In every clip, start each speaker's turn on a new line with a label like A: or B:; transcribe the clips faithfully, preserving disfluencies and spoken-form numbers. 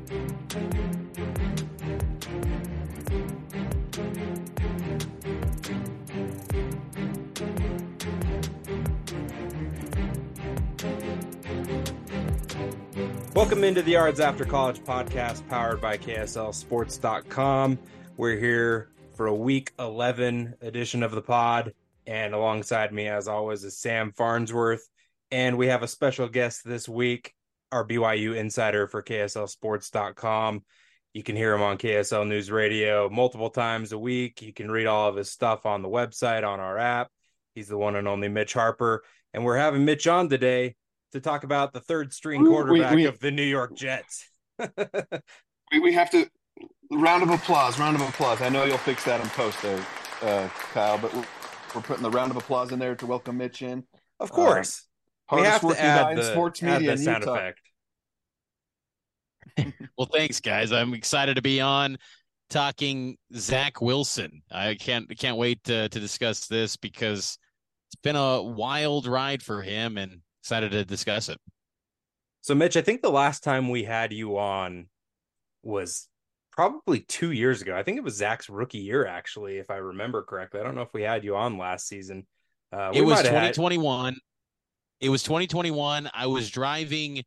A: Welcome into the Yards After College podcast powered by K S L Sports dot com. We're here for a week eleven edition of the pod, and alongside me, as always, is Sam Farnsworth. And we have a special guest this week, our B Y U insider for K S L Sports dot com. You can hear him on K S L News Radio multiple times a week. You can read all of his stuff on the website, on our app. He's the one and only Mitch Harper. And we're having Mitch on today to talk about the third string quarterback we, we, of the New York Jets.
B: we, we have to round of applause, round of applause. I know you'll fix that in post there, uh, Kyle, but we're, we're putting the round of applause in there to welcome Mitch in.
A: Of course.
B: Uh,
A: we have to add the,
B: sports
A: add
B: media
A: the sound Utah. effect.
C: Well, thanks, guys. I'm excited to be on talking Zach Wilson. I can't can't wait to, to discuss this because it's been a wild ride for him, and excited to discuss it.
A: So, Mitch, I think the last time we had you on was probably two years ago. I think it was Zach's rookie year, actually, if I remember correctly. I don't know if we had you on last season.
C: Uh, it was twenty twenty-one. Had... It was twenty twenty-one. I was driving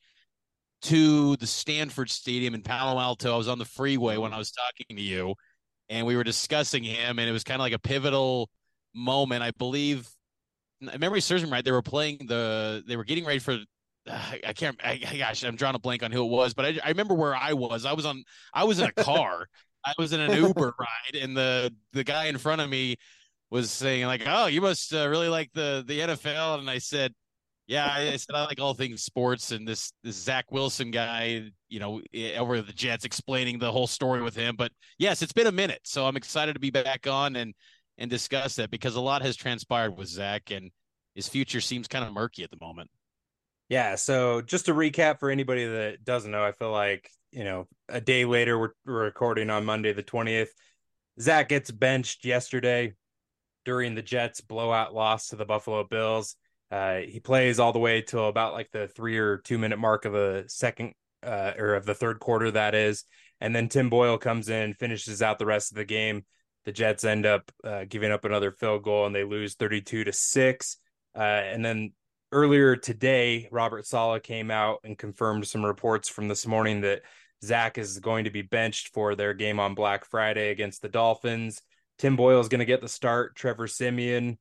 C: to the Stanford Stadium in Palo Alto. I was on the freeway when I was talking to you, and we were discussing him, and it was kind of like a pivotal moment. I believe, if memory serves me right, they were playing the, they were getting ready for, uh, I can't, I, gosh, I'm drawing a blank on who it was, but I, I remember where I was. I was on, I was in a car. I was in an Uber ride, and the, the guy in front of me was saying like, "Oh, you must uh, really like the, the N F L." And I said, yeah, I said, I like all things sports, and this, this Zach Wilson guy, you know, over the Jets, explaining the whole story with him. But yes, it's been a minute, so I'm excited to be back on and, and discuss that because a lot has transpired with Zach, and his future seems kind of murky at the moment.
A: Yeah. So just to recap for anybody that doesn't know, I feel like, you know, a day later, we're, we're recording on Monday, the twentieth. Zach gets benched yesterday during the Jets blowout loss to the Buffalo Bills. Uh, he plays all the way till about like the three or two minute mark of the second uh, or of the third quarter, that is. And then Tim Boyle comes in, finishes out the rest of the game. The Jets end up uh, giving up another field goal, and they lose thirty-two to six. Uh, and then earlier today, Robert Saleh came out and confirmed some reports from this morning that Zach is going to be benched for their game on Black Friday against the Dolphins. Tim Boyle is going to get the start. Trevor Siemian,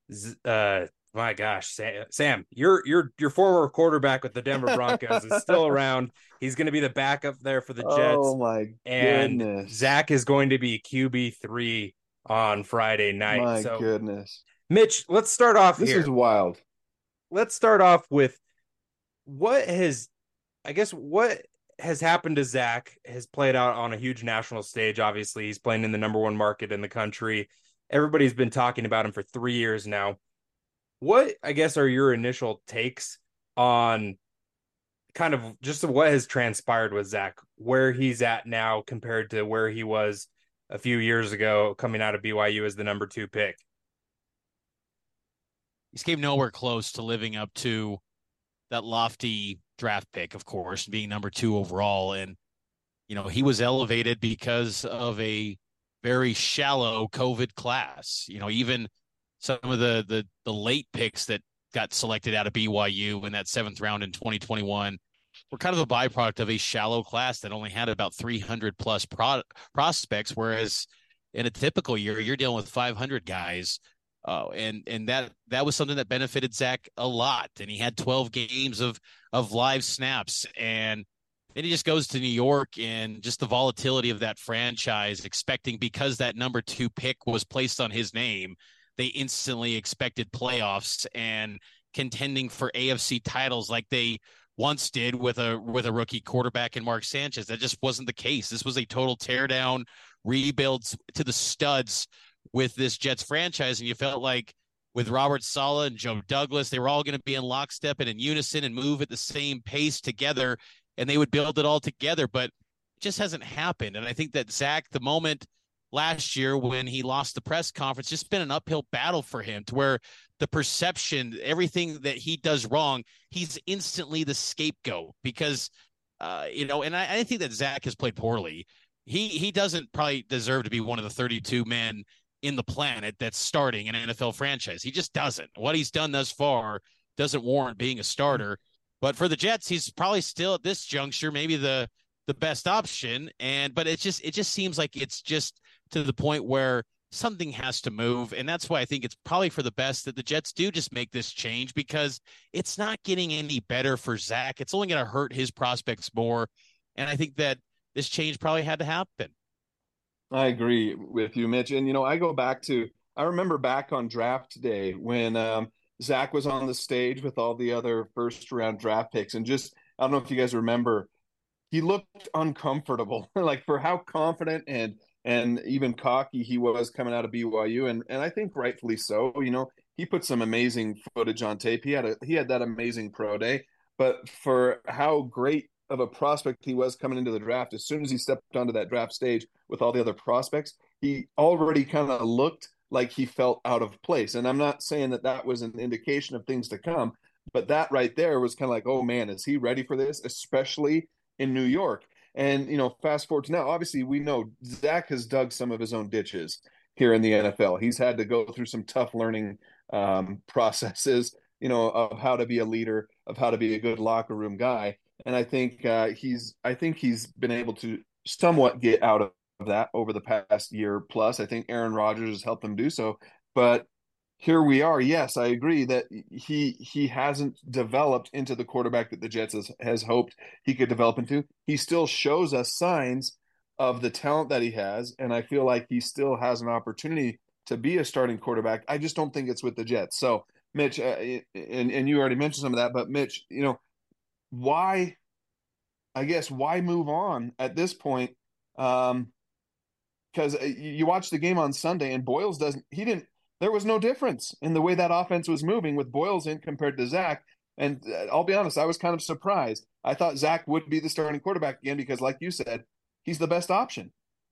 A: uh, my gosh, Sam, Sam, your your your former quarterback with the Denver Broncos is still around. He's going to be the backup there for the Jets.
B: Oh my
A: and
B: goodness!
A: Zach is going to be Q B three on Friday night.
B: My
A: so,
B: goodness,
A: Mitch, let's start off
B: this
A: here.
B: This is wild.
A: Let's start off with what has, I guess, what has happened to Zach has played out on a huge national stage. Obviously, he's playing in the number one market in the country. Everybody's been talking about him for three years now. What, I guess, are your initial takes on kind of just what has transpired with Zach, where he's at now compared to where he was a few years ago coming out of B Y U as the number two pick?
C: He came nowhere close to living up to that lofty draft pick, of course, being number two overall. And, you know, he was elevated because of a very shallow COVID class. You know, even some of the, the the late picks that got selected out of B Y U in that seventh round in twenty twenty-one were kind of a byproduct of a shallow class that only had about three hundred plus pro- prospects, whereas in a typical year, you're dealing with five hundred guys. Uh, and and that that was something that benefited Zach a lot. And he had twelve games of of live snaps. And then he just goes to New York, and just the volatility of that franchise, expecting, because that number two pick was placed on his name, they instantly expected playoffs and contending for A F C titles like they once did with a with a rookie quarterback in Mark Sanchez. That just wasn't the case. This was a total teardown, rebuild to the studs with this Jets franchise. And you felt like with Robert Saleh and Joe Douglas, they were all going to be in lockstep and in unison and move at the same pace together, and they would build it all together. But it just hasn't happened. And I think that Zach, the moment last year when he lost the press conference, just been an uphill battle for him, to where the perception, everything that he does wrong, he's instantly the scapegoat, because Uh, you know, and I, I think that Zach has played poorly. He he doesn't probably deserve to be one of the thirty-two men in the planet that's starting an N F L franchise. He just doesn't. What he's done thus far doesn't warrant being a starter. But for the Jets, he's probably still at this juncture maybe the the best option. And but it just it just seems like it's just to the point where something has to move. And that's why I think it's probably for the best that the Jets do just make this change, because it's not getting any better for Zach. It's only going to hurt his prospects more. And I think that this change probably had to happen.
B: I agree with you, Mitch. And, you know, I go back to, I remember back on draft day when um, Zach was on the stage with all the other first round draft picks. And just, I don't know if you guys remember, he looked uncomfortable, like for how confident and and even cocky he was coming out of B Y U, and and I think rightfully so. You know, he put some amazing footage on tape. He had a he had that amazing pro day, but for how great of a prospect he was coming into the draft, as soon as he stepped onto that draft stage with all the other prospects, he already kind of looked like he felt out of place. And I'm not saying that that was an indication of things to come, but that right there was kind of like, oh man, is he ready for this? Especially in New York. And, you know, fast forward to now, obviously we know Zach has dug some of his own ditches here in the N F L. He's had to go through some tough learning um, processes, you know, of how to be a leader, of how to be a good locker room guy. And I think uh, he's, I think he's been able to somewhat get out of that over the past year plus. I think Aaron Rodgers has helped him do so. But here we are. Yes, I agree that he he hasn't developed into the quarterback that the Jets has, has hoped he could develop into. He still shows us signs of the talent that he has, and I feel like he still has an opportunity to be a starting quarterback. I just don't think it's with the Jets. So, Mitch, uh, and and you already mentioned some of that, but Mitch, you know, why? I guess why move on at this point? Um, because you watch the game on Sunday, and Boyles doesn't. He didn't. There was no difference in the way that offense was moving with Boyles in compared to Zach. And I'll be honest, I was kind of surprised. I thought Zach would be the starting quarterback again because, like you said, he's the best option.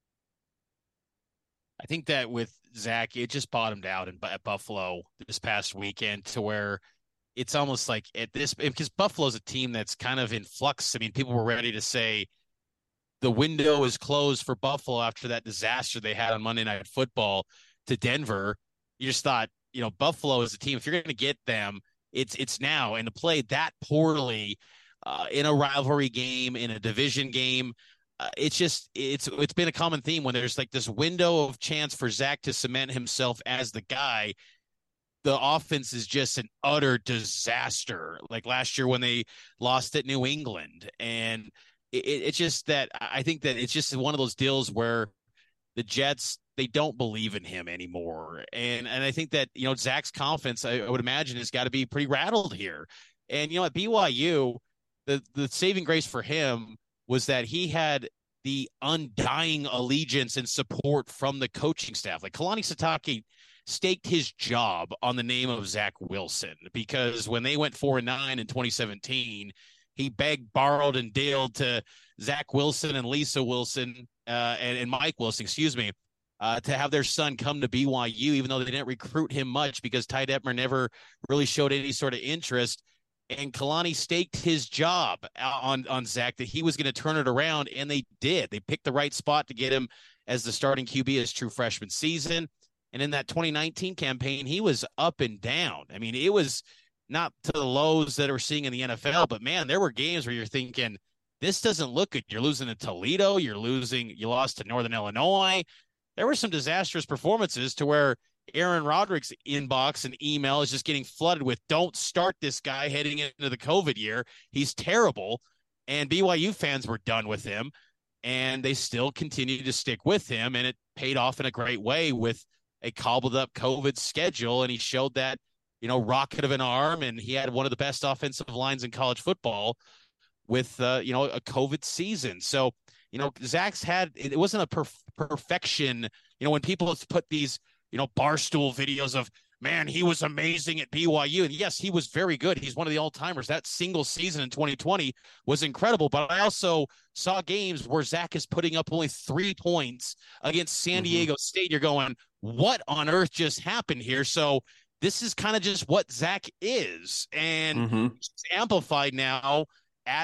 C: I think that with Zach, it just bottomed out in, at Buffalo this past weekend to where it's almost like at this, because Buffalo's a team that's kind of in flux. I mean, people were ready to say the window is closed for Buffalo after that disaster they had on Monday Night Football to Denver. You just thought, you know, Buffalo is a team, if you're going to get them, it's it's now. And to play that poorly uh, in a rivalry game, in a division game, uh, it's just, it's it's been a common theme when there's like this window of chance for Zach to cement himself as the guy. The offense is just an utter disaster. Like last year when they lost at New England. And it, it's just that I think that it's just one of those deals where the Jets, they don't believe in him anymore. And and I think that, you know, Zach's confidence, I, I would imagine, has got to be pretty rattled here. And, you know, at B Y U, the, the saving grace for him was that he had the undying allegiance and support from the coaching staff. Like Kalani Sitake staked his job on the name of Zach Wilson, because when they went four and nine in twenty seventeen, he begged, borrowed, and dealed to Zach Wilson and Lisa Wilson uh, and, and Mike Wilson, excuse me, uh, to have their son come to B Y U, even though they didn't recruit him much because Ty Detmer never really showed any sort of interest. And Kalani staked his job on, on Zach that he was going to turn it around, and they did. They picked the right spot to get him as the starting Q B his true freshman season. And in that twenty nineteen campaign, he was up and down. I mean, it was not to the lows that we're seeing in the N F L, but man, there were games where you're thinking, this doesn't look good. You're losing to Toledo. You're losing, you lost to Northern Illinois. There were some disastrous performances to where Aaron Roderick's inbox and email is just getting flooded with, don't start this guy heading into the COVID year. He's terrible. And B Y U fans were done with him, and they still continue to stick with him. And it paid off in a great way with a cobbled up COVID schedule. And he showed that, you know, rocket of an arm, and he had one of the best offensive lines in college football with, uh, you know, a COVID season. So, you know, Zach's had, it wasn't a perf- perfection. You know, when people put these, you know, barstool videos of, man, he was amazing at B Y U. And yes, he was very good. He's one of the all-timers. That single season in twenty twenty was incredible. But I also saw games where Zach is putting up only three points against San mm-hmm. Diego State. You're going, what on earth just happened here? So this is kind of just what Zach is. And mm-hmm. it's amplified now at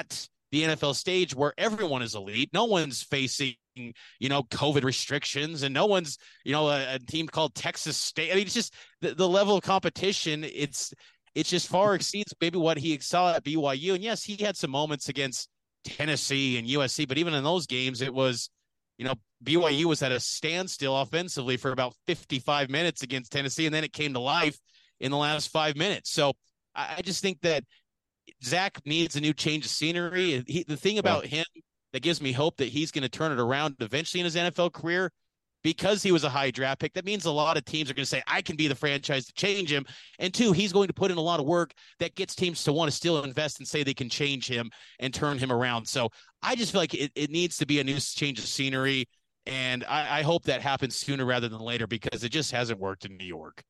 C: the N F L stage where everyone is elite. No one's facing, you know, COVID restrictions, and no one's, you know, a, a team called Texas State. I mean, it's just the, the level of competition. It's, it's just far exceeds maybe what he excelled at B Y U. And yes, he had some moments against Tennessee and U S C, but even in those games, it was, you know, B Y U was at a standstill offensively for about fifty-five minutes against Tennessee, and then it came to life in the last five minutes. So I, I just think that Zach needs a new change of scenery. He, the thing about yeah. him that gives me hope that he's going to turn it around eventually in his N F L career, because he was a high draft pick, that means a lot of teams are going to say, I can be the franchise to change him. And two, he's going to put in a lot of work that gets teams to want to still invest and say they can change him and turn him around. So I just feel like it, it needs to be a new change of scenery. And I, I hope that happens sooner rather than later, because it just hasn't worked in New York.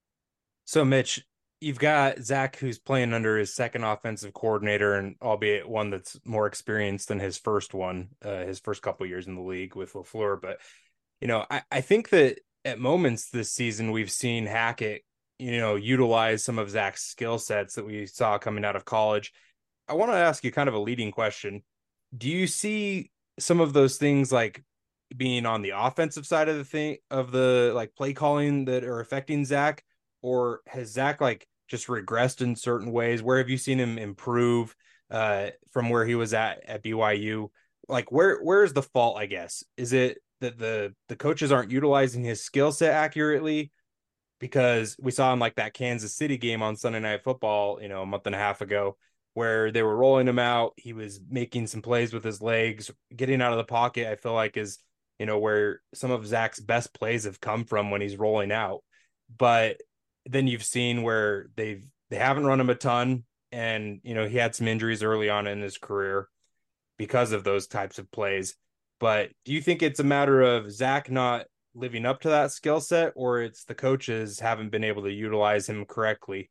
A: So Mitch, you've got Zach, who's playing under his second offensive coordinator, and albeit one that's more experienced than his first one, uh, his first couple years in the league with LaFleur. But you know, I, I think that at moments this season, we've seen Hackett, you know, utilize some of Zach's skill sets that we saw coming out of college. I want to ask you kind of a leading question. Do you see some of those things like being on the offensive side of the thing, of the like play calling, that are affecting Zach? Or has Zach like just regressed in certain ways? Where have you seen him improve uh, from where he was at at B Y U? Like where, where's the fault, I guess? Is it that the the coaches aren't utilizing his skill set accurately? Because we saw him like that Kansas City game on Sunday Night Football, you know, a month and a half ago, where they were rolling him out. He was making some plays with his legs, getting out of the pocket. I feel like is, you know, where some of Zach's best plays have come from when he's rolling out. But then you've seen where they've they haven't run him a ton, and you know, he had some injuries early on in his career because of those types of plays. But do you think it's a matter of Zach not living up to that skill set, or it's the coaches haven't been able to utilize him correctly?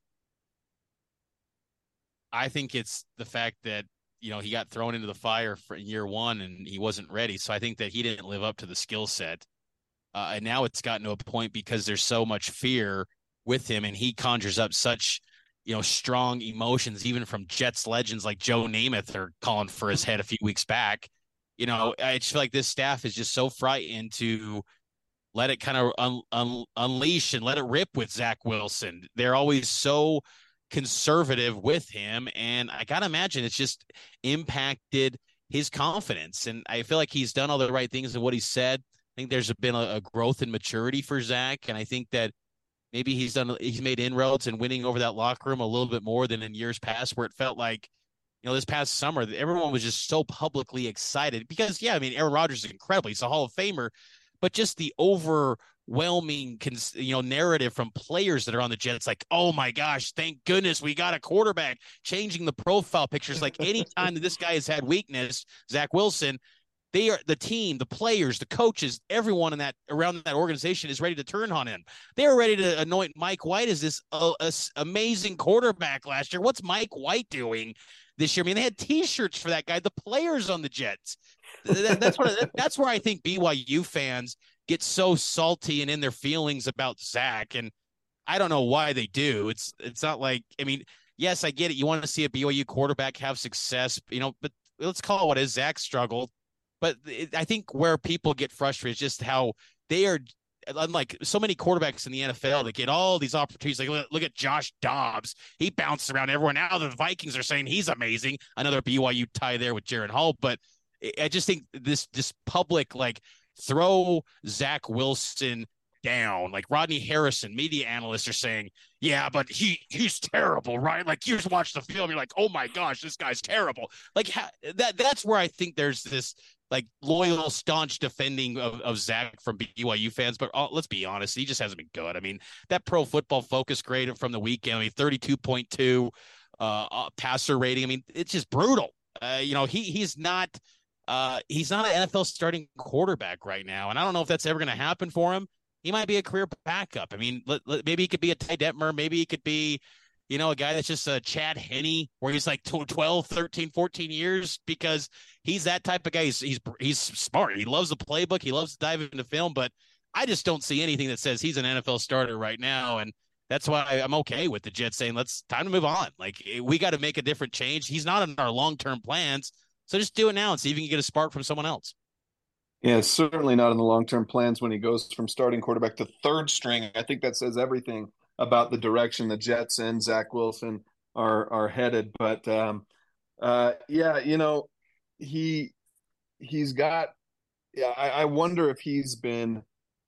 C: I think it's the fact that, you know, he got thrown into the fire for year one and he wasn't ready. So I think that he didn't live up to the skill set. Uh, and now it's gotten to a point because there's so much fear with him, and he conjures up such, you know, strong emotions, even from Jets legends like Joe Namath are calling for his head a few weeks back. You know, I just feel like this staff is just so frightened to let it kind of un, un, unleash and let it rip with Zach Wilson. They're always so conservative with him, and I gotta imagine it's just impacted his confidence. And I feel like he's done all the right things in what he said. I think there's been a, a growth in maturity for Zach, and I think that maybe he's done he's made inroads in winning over that locker room a little bit more than in years past, where it felt like, you know, this past summer, everyone was just so publicly excited because, yeah, I mean, Aaron Rodgers is incredible. He's a Hall of Famer, but just the overwhelming, you know, narrative from players that are on the Jets, like, oh my gosh, thank goodness we got a quarterback, changing the profile pictures. Like anytime that this guy has had weakness, Zach Wilson, they are the team, the players, the coaches, everyone in that around that organization is ready to turn on him. They were ready to anoint Mike White as this uh, uh, amazing quarterback last year. What's Mike White doing this year? I mean, they had T-shirts for that guy. The players on the Jets. That, that's what. That's where I think B Y U fans get so salty and in their feelings about Zach, and I don't know why they do. It's it's not like, I mean, yes, I get it. You want to see a B Y U quarterback have success, you know, but let's call it what is. Zach struggled. But it, I think where people get frustrated is just how they are, unlike so many quarterbacks in the N F L that get all these opportunities. Like, look, look at Josh Dobbs. He bounced around everyone. Now the Vikings are saying he's amazing. Another B Y U tie there with Jaron Hall. But I just think this, this public, like, throw Zach Wilson down. Like Rodney Harrison, media analysts are saying, yeah, but he he's terrible, right? Like, you just watch the film, you're like, oh my gosh, this guy's terrible. Like ha- that that's where I think there's this like loyal, staunch defending of, of Zach from B Y U fans. But uh, let's be honest, he just hasn't been good. I mean, that Pro Football Focus grade from the weekend, I mean, thirty-two point two uh, uh, passer rating. I mean, it's just brutal. Uh, you know, he he's not uh, he's not an N F L starting quarterback right now, and I don't know if that's ever going to happen for him. He might be a career backup. I mean, let, let, maybe he could be a Ty Detmer. Maybe he could be, you know, a guy that's just a Chad Henne, where he's like twelve, thirteen, fourteen years, because he's that type of guy. He's, he's, he's smart. He loves the playbook. He loves to dive into film, but I just don't see anything that says he's an N F L starter right now. And that's why I'm okay with the Jets saying, let's time to move on. Like, we got to make a different change. He's not in our long-term plans. So just do it now and see if you can get a spark from someone else.
B: Yeah, certainly not in the long-term plans when he goes from starting quarterback to third string. I think that says everything about the direction the Jets and Zach Wilson are are headed. But um, uh, yeah, you know, he he's got. Yeah, I, I wonder if he's been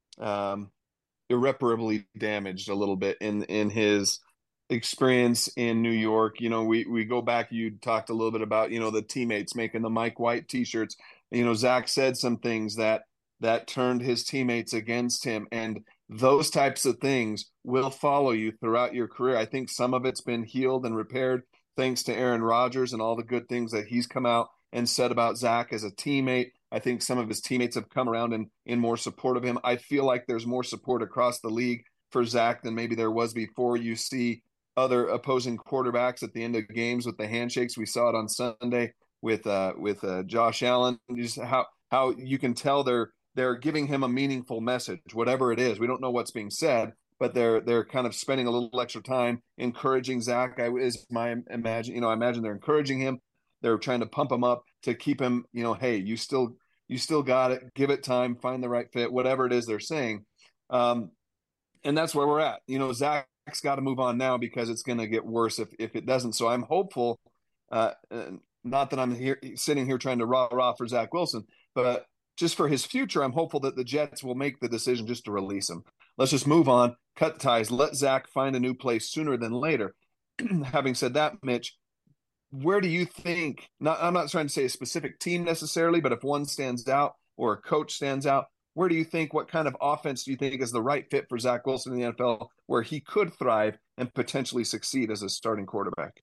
B: um, irreparably damaged a little bit in in his experience in New York. You know, we we go back. You talked a little bit about you know the teammates making the Mike White T-shirts. You know, Zach said some things that that turned his teammates against him, and those types of things will follow you throughout your career. I think some of it's been healed and repaired thanks to Aaron Rodgers and all the good things that he's come out and said about Zach as a teammate. I think some of his teammates have come around and in more support of him. I feel like there's more support across the league for Zach than maybe there was before. You see other opposing quarterbacks at the end of games with the handshakes. We saw it on Sunday with uh, with uh, Josh Allen. Just how how you can tell they're they're giving him a meaningful message, whatever it is. We don't know what's being said, but they're they're kind of spending a little extra time encouraging Zach. I is my imagine you know I imagine they're encouraging him. They're trying to pump him up to keep him, you know, hey, you still you still got it. Give it time, find the right fit, whatever it is they're saying. Um, and that's where we're at. You know, Zach's got to move on now because it's going to get worse if if it doesn't. So I'm hopeful. Uh, not that I'm here sitting here trying to rah rah for Zach Wilson, but just for his future, I'm hopeful that the Jets will make the decision just to release him. Let's just move on, cut ties, let Zach find a new place sooner than later. Having said that, Mitch, where do you think, not, I'm not trying to say a specific team necessarily, but if one stands out or a coach stands out, where do you think, what kind of offense do you think is the right fit for Zach Wilson in the N F L where he could thrive and potentially succeed as a starting quarterback?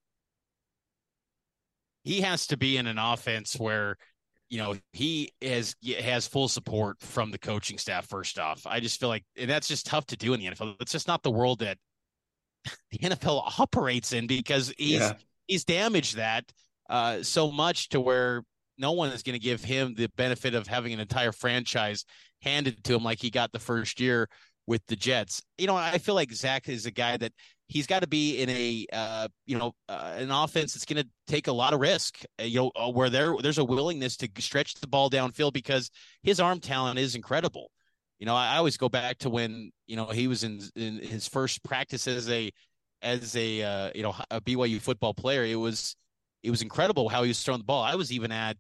C: He has to be in an offense where, you know, he has has full support from the coaching staff. First off, I just feel like, and that's just tough to do in the N F L. It's just not the world that the N F L operates in, because he's yeah. he's damaged that uh, so much to where no one is going to give him the benefit of having an entire franchise handed to him like he got the first year with the Jets. You know, I feel like Zach is a guy that he's got to be in a, uh, you know, uh, an offense that's going to take a lot of risk, uh, you know, uh, where there there's a willingness to stretch the ball downfield because his arm talent is incredible. You know, I, I always go back to when, you know, he was in, in his first practice as a, as a, uh, you know, a B Y U football player. It was, it was incredible how he was throwing the ball. I was even at,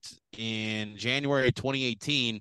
C: in January twenty eighteen,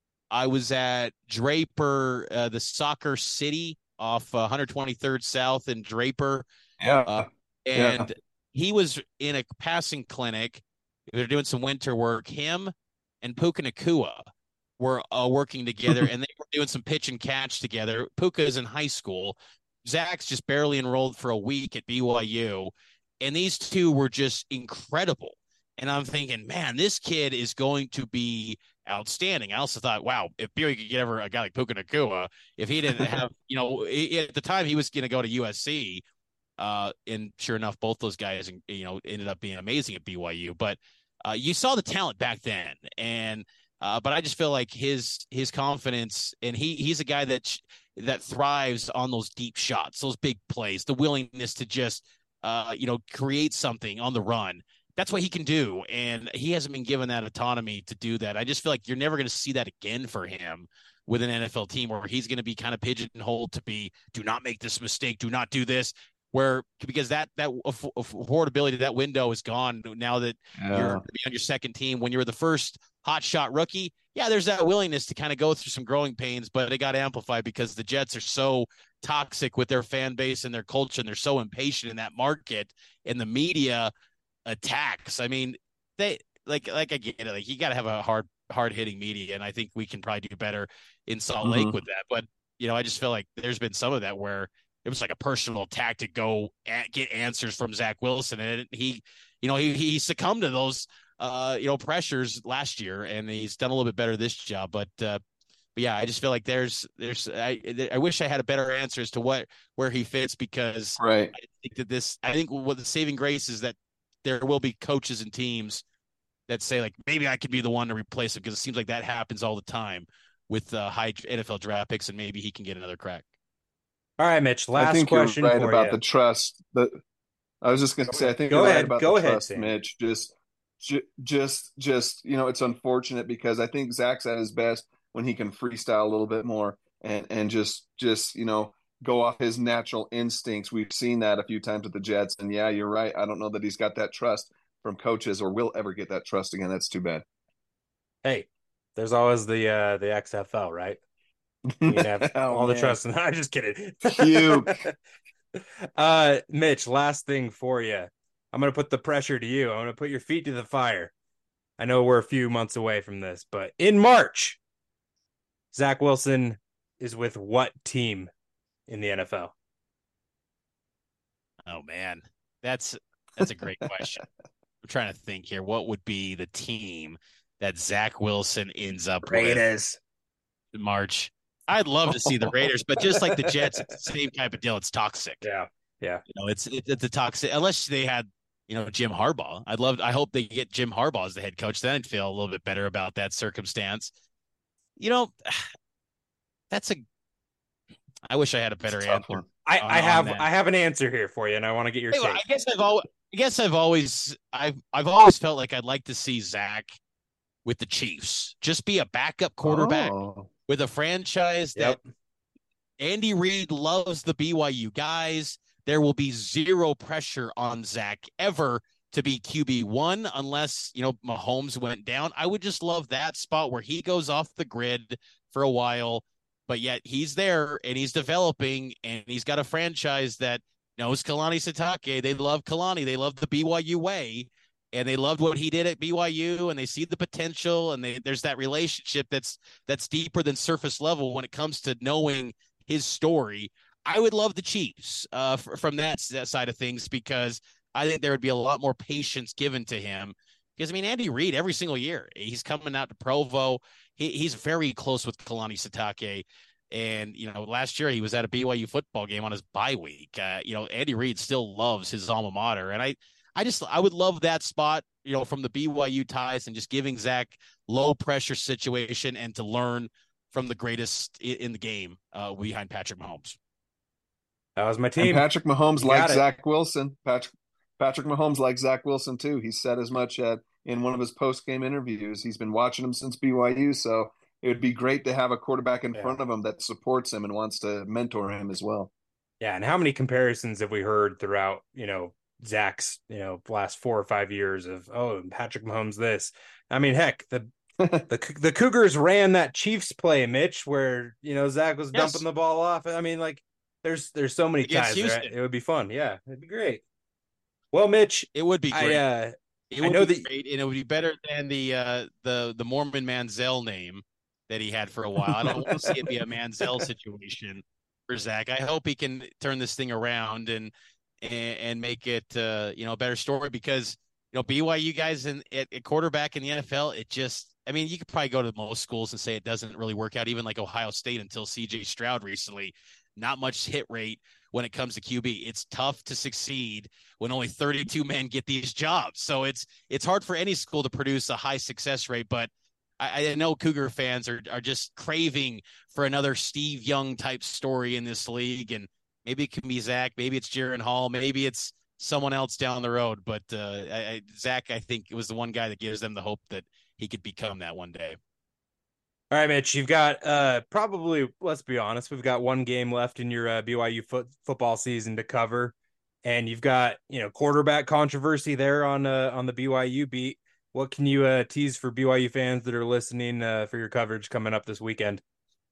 C: I was at Draper, uh, the Soccer City off uh, one twenty-third South in Draper.
B: Yeah.
C: Uh, and
B: yeah.
C: he was in a passing clinic. They're doing some winter work. Him and Puka Nacua were uh, working together, and they were doing some pitch and catch together. Puka is in high school. Zach's just barely enrolled for a week at B Y U. And these two were just incredible. And I'm thinking, man, this kid is going to be outstanding. I also thought, wow, if B Y U could get ever a guy like Puka Nacua, if he didn't have, you know, at the time he was going to go to U S C, uh, and sure enough, both those guys, you know, ended up being amazing at B Y U. But uh, you saw the talent back then, and uh, but I just feel like his his confidence, and he he's a guy that that thrives on those deep shots, those big plays, the willingness to just uh, you know, create something on the run. That's what he can do, and he hasn't been given that autonomy to do that. I just feel like you're never going to see that again for him with an N F L team, where he's going to be kind of pigeonholed to be, do not make this mistake, do not do this, where because that that affordability, that window is gone now that yeah. you're going to be on your second team. When you were the first hot shot rookie, yeah, there's that willingness to kind of go through some growing pains, but it got amplified because the Jets are so toxic with their fan base and their culture, and they're so impatient in that market, and the media attacks. I mean, they like like I get it. Like, you got to have a hard hard hitting media, and I think we can probably do better in Salt mm-hmm. Lake with that. But you know, I just feel like there's been some of that where it was like a personal attack to go at, get answers from Zach Wilson, and he, you know, he he succumbed to those uh you know pressures last year, and he's done a little bit better this job. But uh, but yeah, I just feel like there's there's I I wish I had a better answer as to what where he fits, because
B: right.
C: I think that this I think what the saving grace is that there will be coaches and teams that say, like, maybe I could be the one to replace him, because it seems like that happens all the time with uh, high N F L draft picks, and maybe he can get another crack.
A: All right, Mitch.
B: I
A: Last
B: think you're
A: question
B: right
A: for
B: about
A: you.
B: the trust. The I was just going to
A: Go
B: say, I
A: ahead.
B: think
A: Go
B: you're right
A: ahead.
B: about the
A: Go ahead,
B: trust,
A: Sam.
B: Mitch. Just, ju- just, just, you know, it's unfortunate because I think Zach's at his best when he can freestyle a little bit more and and just, just, you know, go off his natural instincts. We've seen that a few times with the Jets, and yeah, you're right. I don't know that he's got that trust from coaches or will ever get that trust again. That's too bad.
A: Hey, there's always the uh the X F L, right? You can have
B: Oh
A: all the
B: man,
A: trust in that. I'm just kidding.
B: puke.
A: uh, Mitch, last thing for you. I'm gonna put the pressure to you. I'm gonna put your feet to the fire. I know we're a few months away from this, but in March, Zach Wilson is with what team in the N F L?
C: Oh man, that's that's a great question. I'm trying to think here. What would be the team that Zach Wilson ends up with
A: Raiders.
C: in March? I'd love to see the Raiders, but just like the Jets, it's the same type of deal. It's toxic.
A: Yeah, yeah.
C: You know, it's it, it's a toxic. Unless they had, you know, Jim Harbaugh. I'd love. I hope they get Jim Harbaugh as the head coach. Then I'd feel a little bit better about that circumstance. You know, that's a. I wish I had a better
B: Tough
C: answer.
B: one.
A: I,
C: On,
A: I
C: on
A: have
C: that.
A: I have an answer here for you, and I want to get your
C: Hey, well,
A: take.
C: I guess I've always, I guess I've always, I've, I've always felt like I'd like to see Zach with the Chiefs, just be a backup quarterback
B: Oh,
C: with a franchise that
A: Yep.
C: Andy Reid loves the B Y U guys. There will be zero pressure on Zach ever to be Q B one unless, you know, Mahomes went down. I would just love that spot where he goes off the grid for a while, but yet he's there and he's developing and he's got a franchise that knows Kalani Sitake. They love Kalani. They love the B Y U way and they loved what he did at B Y U and they see the potential and they, there's that relationship that's that's deeper than surface level when it comes to knowing his story. I would love the Chiefs uh, f- from that, that side of things because I think there would be a lot more patience given to him. Because I mean, Andy Reid every single year he's coming out to Provo. He, he's very close with Kalani Sitake, and you know, last year he was at a B Y U football game on his bye week. Uh, you know, Andy Reid still loves his alma mater, and I, I just I would love that spot. You know, from the B Y U ties and just giving Zach low pressure situation and to learn from the greatest in the game uh, behind Patrick Mahomes.
A: That was my
B: and
A: team.
B: Patrick Mahomes
A: You
B: likes
A: got it.
B: Zach Wilson. Patrick Patrick Mahomes likes Zach Wilson too. He said as much at, in one of his post game interviews. He's been watching him since B Y U, so it would be great to have a quarterback in
A: Yeah.
B: front of him that supports him and wants to mentor him as well.
A: Yeah, and how many comparisons have we heard throughout, you know, Zach's, you know, last four or five years of, oh, Patrick Mahomes this. I mean, heck, the the the Cougars ran that Chiefs play, Mitch, where, you know, Zach was dumping
C: Yes,
A: the ball off. I mean, like there's there's so many
C: against
A: ties there.
C: Houston,
A: It would be fun. Yeah, it'd be great. Well, Mitch,
C: it would be
A: I
C: great.
A: uh
C: It
A: I
C: would
A: know
C: be
A: that
C: great, and it would be better than the uh, the the Mormon Manziel name that he had for a while. I don't want to see it be a Manziel situation for Zach. I hope he can turn this thing around and and, and make it uh, you know, a better story because you know B Y U guys in at, at quarterback in the N F L, it just I mean you could probably go to most schools and say it doesn't really work out. Even like Ohio State until C J Stroud recently, not much hit rate when it comes to Q B. It's tough to succeed when only thirty-two men get these jobs. So it's it's hard for any school to produce a high success rate, but I, I know Cougar fans are are just craving for another Steve Young type story in this league. And maybe it can be Zach, maybe it's Jaron Hall, maybe it's someone else down the road. But uh, I, Zach, I think, it was the one guy that gives them the hope that he could become that one day.
A: all right, Mitch, you've got uh probably, let's be honest, we've got one game left in your uh, B Y U foot, football season to cover, and you've got, you know, quarterback controversy there on uh, on the B Y U beat. What can you uh, tease for B Y U fans that are listening uh, for your coverage coming up this weekend?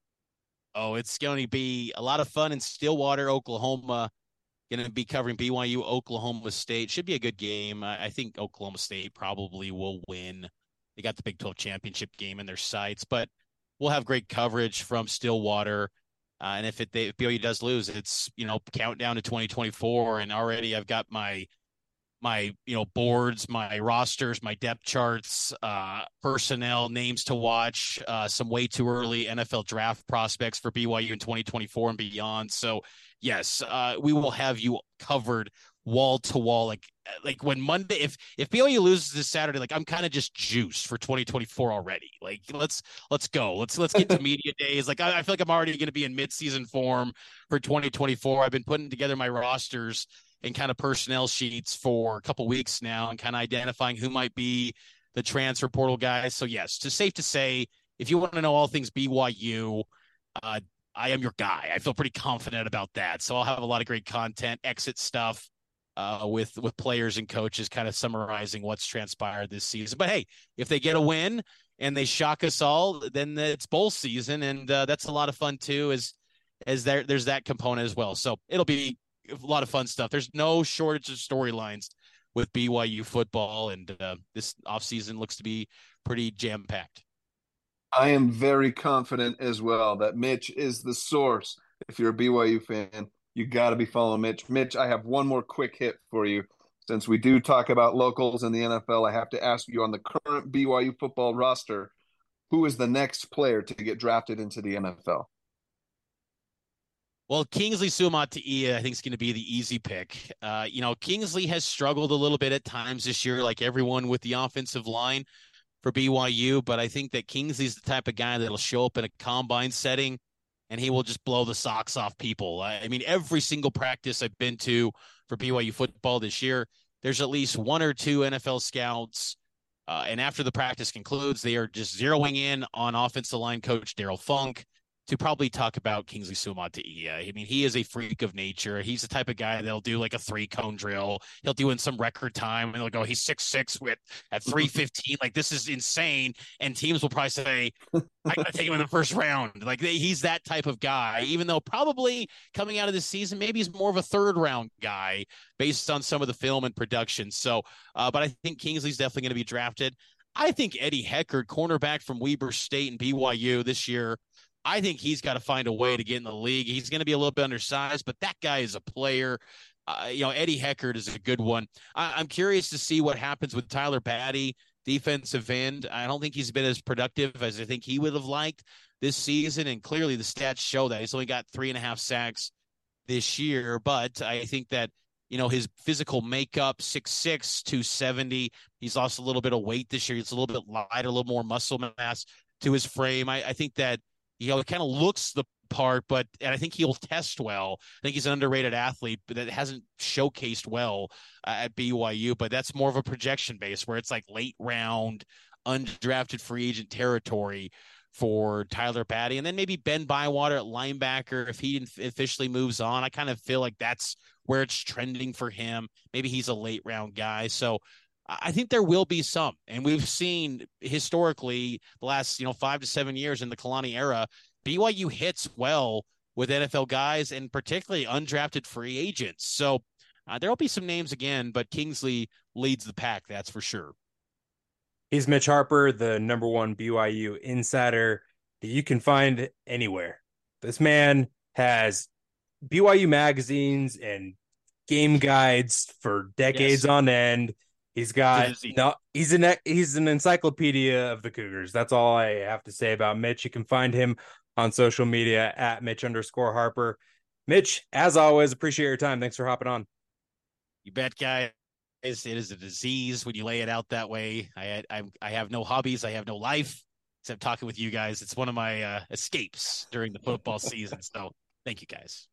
C: Oh, it's going to be a lot of fun in Stillwater, Oklahoma. Going to be covering B Y U, Oklahoma State. Should be a good game. I, I think Oklahoma State probably will win. They got the Big twelve championship game in their sights, but we'll have great coverage from Stillwater. Uh, and if it they, if B Y U does lose, it's, you know, countdown to twenty twenty-four, and already I've got my my you know boards, my rosters, my depth charts, uh, personnel names to watch, uh, some way too early N F L draft prospects for B Y U in twenty twenty-four and beyond. So yes, uh, we will have you covered wall to wall. Like, like when Monday, if if B Y U loses this Saturday, like I'm kind of just juiced for twenty twenty-four already. Like let's let's go. Let's let's get to media days. Like I, I feel like I'm already going to be in midseason form for twenty twenty-four. I've been putting together my rosters and kind of personnel sheets for a couple weeks now, and kind of identifying who might be the transfer portal guys. So yes, it's safe to say, if you want to know all things B Y U, uh, I am your guy. I feel pretty confident about that. So I'll have a lot of great content, exit stuff, uh, with with players and coaches, kind of summarizing what's transpired this season. But hey, if they get a win and they shock us all, then it's bowl season, and uh, that's a lot of fun too. As as there there's that component as well. So it'll be a lot of fun stuff. There's no shortage of storylines with B Y U football, and uh, this offseason looks to be pretty jam packed.
B: I am very confident as well that Mitch is the source. If you're a B Y U fan, you got to be following Mitch. Mitch, I have one more quick hit for you. Since we do talk about locals in the N F L, I have to ask you, on the current B Y U football roster, who is the next player to get drafted into the N F L?
C: Well, Kingsley Suamataia, I think, is going to be the easy pick. Uh, you know, Kingsley has struggled a little bit at times this year, like everyone with the offensive line for B Y U, but I think that Kingsley's the type of guy that'll show up in a combine setting and he will just blow the socks off people. I mean, every single practice I've been to for B Y U football this year, there's at least one or two N F L scouts. Uh, and after the practice concludes, they are just zeroing in on offensive line coach Daryl Funk to probably talk about Kingsley Suamataia. I mean, he is a freak of nature. He's the type of guy that'll do like a three cone drill. He'll do in some record time and they'll go, he's six six with at three fifteen. Like, this is insane. And teams will probably say, I gotta take him in the first round. Like, he's that type of guy, even though probably coming out of this season, maybe he's more of a third round guy based on some of the film and production. So, uh, but I think Kingsley's definitely going to be drafted. I think Eddie Heckard, cornerback from Weber State and B Y U this year, I think he's got to find a way to get in the league. He's going to be a little bit undersized, but that guy is a player. Uh, you know, Eddie Heckard is a good one. I, I'm curious to see what happens with Tyler Batty, defensive end. I don't think he's been as productive as I think he would have liked this season, and clearly the stats show that. He's only got three and a half sacks this year, but I think that, you know, his physical makeup, six six, two seventy. He's lost a little bit of weight this year. He's a little bit lighter, a little more muscle mass to his frame. I, I think that, you know, it kind of looks the part, but and I think he'll test well. I think he's an underrated athlete, but that hasn't showcased well uh, at B Y U. But that's more of a projection base where it's like late round, undrafted free agent territory for Tyler Batty, and then maybe Ben Bywater at linebacker if he officially moves on. I kind of feel like that's where it's trending for him. Maybe he's a late round guy. So I think there will be some, and we've seen historically the last, you know, five to seven years in the Kalani era, B Y U hits well with N F L guys and particularly undrafted free agents. So uh, there'll be some names again, but Kingsley leads the pack. That's for sure.
A: He's Mitch Harper, the number one B Y U insider that you can find anywhere. This man has B Y U magazines and game guides for decades yes. on end. He's got no. He's an he's an encyclopedia of the Cougars. That's all I have to say about Mitch. You can find him on social media at Mitch underscore Harper. Mitch, as always, appreciate your time. Thanks for hopping on.
C: You bet, guys. It is a disease when you lay it out that way. I I I have no hobbies. I have no life except talking with you guys. It's one of my uh, escapes during the football season. So thank you, guys.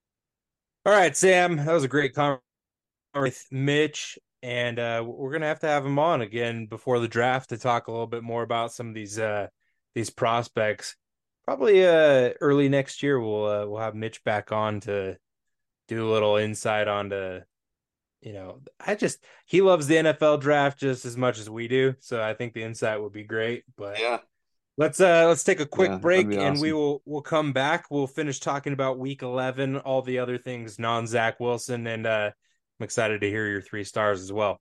A: All right, Sam. That was a great conversation with Mitch. And uh, we're gonna have to have him on again before the draft to talk a little bit more about some of these uh, these prospects. Probably uh, early next year, we'll uh, we'll have Mitch back on to do a little insight onto, you know, I just he loves the N F L draft just as much as we do, so I think the insight would be great. But
B: yeah,
A: let's uh let's take a quick
B: yeah,
A: break
B: awesome.
A: and we will we'll come back. We'll finish talking about Week eleven, all the other things non Zach Wilson, and uh, I'm excited to hear your three stars as well.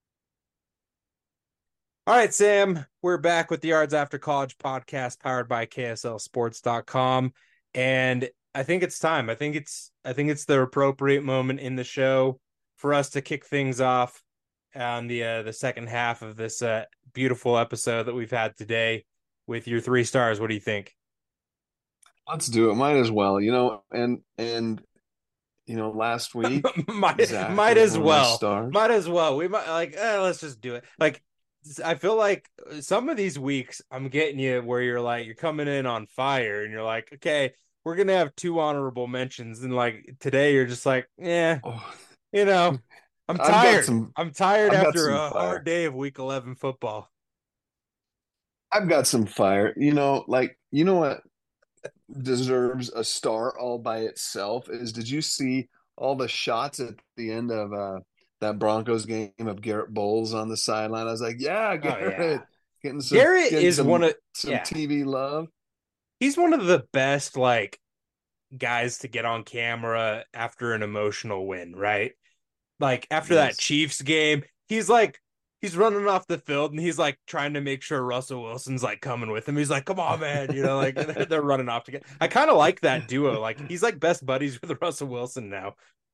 A: All right, Sam, we're back with the Yards After College podcast powered by K S L sports dot com. And I think it's time. I think it's I think it's the appropriate moment in the show for us to kick things off on the uh, the second half of this uh, beautiful episode that we've had today with your three stars. What do you think?
B: Let's do it. Might as well, you know, and and you know, last week,
A: might
B: Zach
A: might
B: was
A: as
B: one of my
A: well.
B: stars.
A: Might as well. We might like eh, let's just do it. Like I feel like some of these weeks I'm getting you where you're like you're coming in on fire and you're like, okay, we're gonna have two honorable mentions, and like today you're just like, yeah,
B: Oh,
A: you know, I'm
B: I've got
A: tired.
B: some.
A: I'm tired
B: I've got
A: after
B: some
A: a hard
B: fire.
A: day of week eleven football.
B: I've got some fire. You know, like you know what deserves a star all by itself is did you see all the shots at the end of uh that Broncos game of Garrett Bowles on the sideline? I was like, yeah,
A: Oh yeah.
B: Garrett getting some
A: Garrett
B: getting
A: is one
B: some
A: of
B: some
A: yeah.
B: T V love.
A: He's one of the best like guys to get on camera after an emotional win, right? Like after that
B: Yes.
A: Chiefs game, he's like he's running off the field and he's like trying to make sure Russell Wilson's like coming with him. He's like, "Come on, man," you know, like they're, they're running off together. I kind of like that duo. Like he's like best buddies with Russell Wilson now.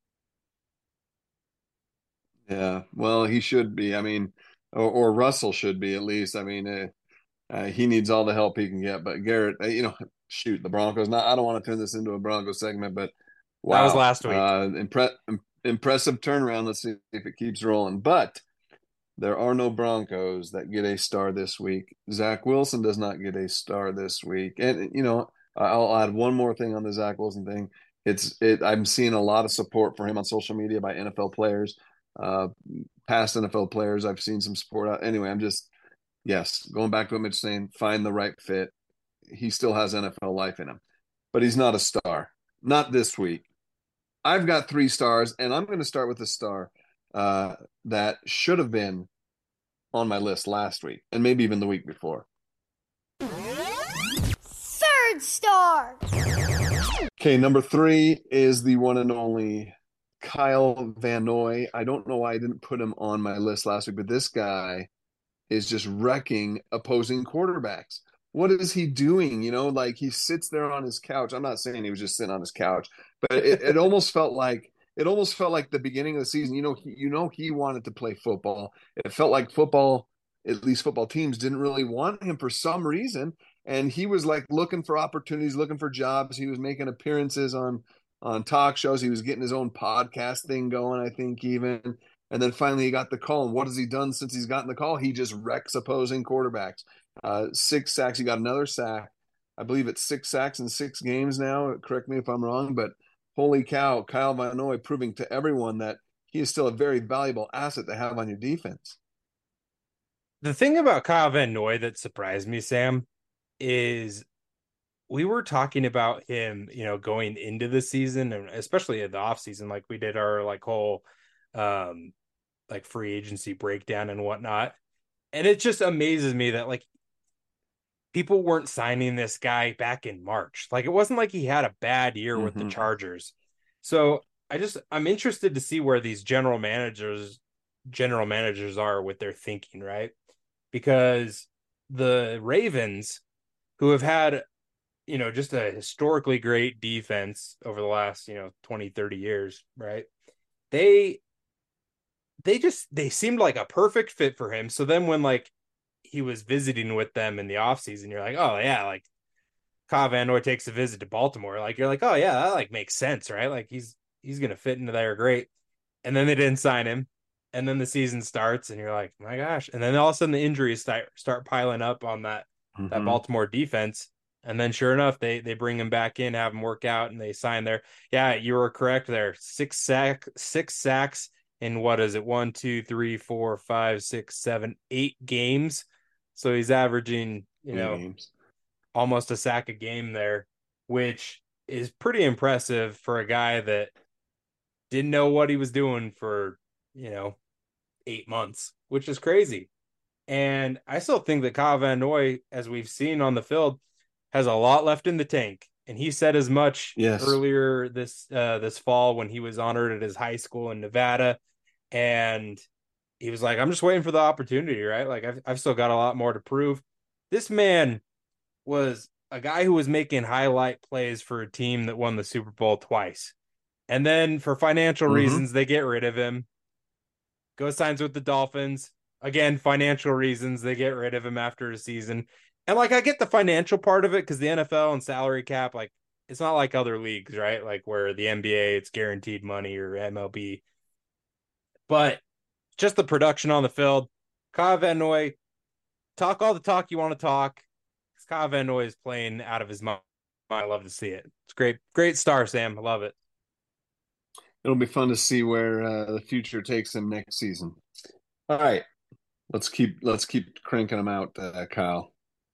B: Yeah, well, he should be. I mean, or, or Russell should be at least. I mean, uh, uh, he needs all the help he can get. But Garrett, uh, you know, shoot, the Broncos. Not, I don't want to turn this into a Broncos segment, but
A: That was
B: wow,
A: last week.
B: uh, impre impressive turnaround. Let's see if it keeps rolling. But there are no Broncos that get a star this week. Zach Wilson does not get a star this week. And you know, I'll add one more thing on the Zach Wilson thing. It's it. I'm seeing a lot of support for him on social media by N F L players, uh, past N F L players. I've seen some support out. Anyway, I'm just yes, going back to what Mitch saying. Find the right fit. He still has N F L life in him, but he's not a star. Not this week. I've got three stars, and I'm going to start with a star uh, that should have been on my list last week and maybe even the week before.
D: Third star.
B: Okay, number three is the one and only Kyle Van Noy. I don't know why I didn't put him on my list last week, but this guy is just wrecking opposing quarterbacks. What is he doing? You know, like he sits there on his couch. I'm not saying he was just sitting on his couch, but it, it almost felt like it almost felt like the beginning of the season. You know, he, you know, he wanted to play football. It felt like football, at least football teams, didn't really want him for some reason, and he was like looking for opportunities, looking for jobs. He was making appearances on on talk shows. He was getting his own podcast thing going, I think, even. And then finally he got the call. And what has he done since he's gotten the call? He just wrecks opposing quarterbacks. Uh, six sacks. He got another sack. I believe it's six sacks in six games now. Correct me if I'm wrong, but holy cow, Kyle Van Noy proving to everyone that he is still a very valuable asset to have on your defense.
A: The thing about Kyle Van Noy that surprised me, Sam, is we were talking about him, you know, going into the season and especially in the off season, like we did our like whole um like free agency breakdown and whatnot. And it just amazes me that like people weren't signing this guy back in March. Like it wasn't like he had a bad year with the
B: Mm-hmm.
A: Chargers. So I just I'm interested to see where these general managers general managers are with their thinking, right? Because the Ravens, who have had, you know, just a historically great defense over the last, you know, twenty, thirty years, right? They they just they seemed like a perfect fit for him. So then when like he was visiting with them in the offseason, you're like, oh yeah, like Kyle Van Noy takes a visit to Baltimore. Like you're like, oh yeah, that like makes sense, right? Like he's he's gonna fit into there great. And then they didn't sign him. And then the season starts and you're like, my gosh. And then all of a sudden the injuries start start piling up on that that
B: Mm-hmm.
A: Baltimore defense. And then sure enough, they they bring him back in, have him work out, and they sign there. Yeah, you were correct there. Six sack, six sacks in what is it? One, two, three, four, five, six, seven, eight games. So he's averaging, you
B: Eight
A: know,
B: games.
A: almost a sack a game there, which is pretty impressive for a guy that didn't know what he was doing for, you know, eight months, which is crazy. And I still think that Kyle Van Noy, as we've seen on the field, has a lot left in the tank. And he said as much
B: Yes.
A: earlier this uh, this fall when he was honored at his high school in Nevada. And he was like, I'm just waiting for the opportunity, right? Like, I've, I've still got a lot more to prove. This man was a guy who was making highlight plays for a team that won the Super Bowl twice. And then for financial
B: Mm-hmm.
A: reasons, they get rid of him. Go signs with the Dolphins. Again, financial reasons, they get rid of him after a season. And like I get the financial part of it because the N F L and salary cap, like it's not like other leagues, right? Like where the N B A, it's guaranteed money, or M L B. But just the production on the field, Kyle Van Noy, talk all the talk you want to talk. Kyle Van Noy is playing out of his mind. I love to see it. It's great, great star, Sam. I love it.
B: It'll be fun to see where uh, the future takes him next season. All right, let's keep let's keep cranking them out, uh, Kyle.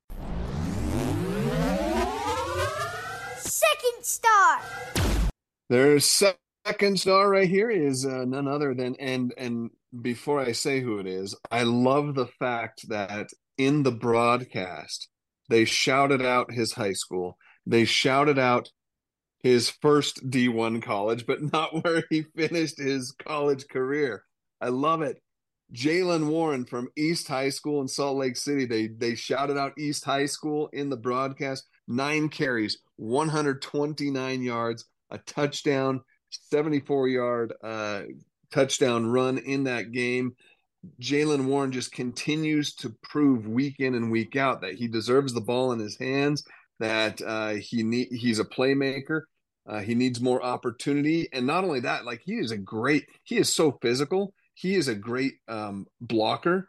D: Second star.
B: Their second star right here is uh, none other than and and before I say who it is, I love the fact that in the broadcast they shouted out his high school. They shouted out his first D one college, but not where he finished his college career. I love it. Jaylen Warren from East High School in Salt Lake City. They they shouted out East High School in the broadcast. Nine carries, one hundred twenty-nine yards, a touchdown, seventy-four yard uh, touchdown run in that game. Jaylen Warren just continues to prove week in and week out that he deserves the ball in his hands, that uh, he need, he's a playmaker. Uh, he needs more opportunity. And not only that, like he is a great, he is so physical. He is a great um, blocker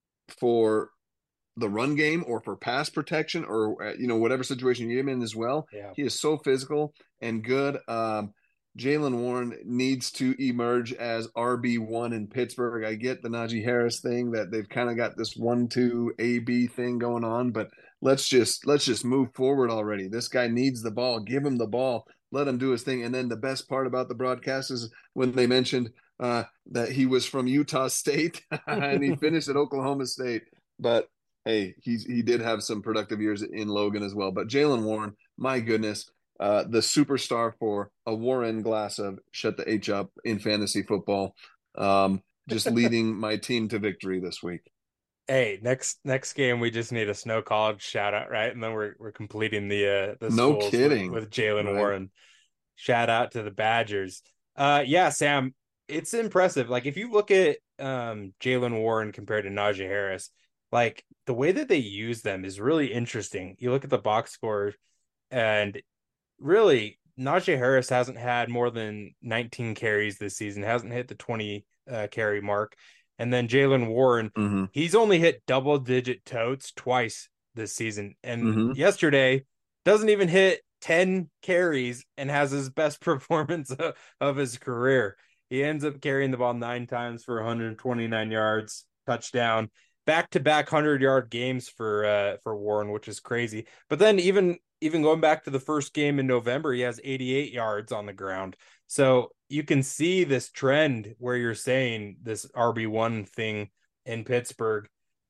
B: for the run game or for pass protection or, uh, you know, whatever situation you need him in as well.
A: Yeah.
B: He is so physical and good. Um, Jaylen Warren needs to emerge as R B one in Pittsburgh. I get the Najee Harris thing that they've kind of got this one two A B thing going on, but let's just let's just move forward already. This guy needs the ball. Give him the ball. Let him do his thing. And then the best part about the broadcast is when they mentioned uh, that he was from Utah State and he finished at Oklahoma State. But hey, he's he did have some productive years in Logan as well. But Jaylen Warren, my goodness. Uh, the superstar for a Warren glass of shut the H up in fantasy football. Um, just leading my team to victory this week.
A: Hey, next next game we just need a Snow College shout out, right? And then we're we're completing the uh the
B: no
A: schools
B: kidding
A: with, with Jaylen
B: right.
A: Warren. Shout out to the Badgers. Uh yeah, Sam, it's impressive. Like if you look at um Jaylen Warren compared to Najee Harris, like the way that they use them is really interesting. You look at the box score and really, Najee Harris hasn't had more than nineteen carries this season, hasn't hit the twenty uh, carry mark. And then Jaylen Warren,
B: mm-hmm.
A: he's only hit double digit totes twice this season. And
B: mm-hmm.
A: yesterday doesn't even hit ten carries and has his best performance of, of his career. He ends up carrying the ball nine times for one hundred twenty-nine yards, touchdown, back to back hundred yard games for uh, for Warren, which is crazy. But then even even going back to the first game in November, he has eighty-eight yards on the ground. So you can see this trend where you're saying this R B one thing in Pittsburgh.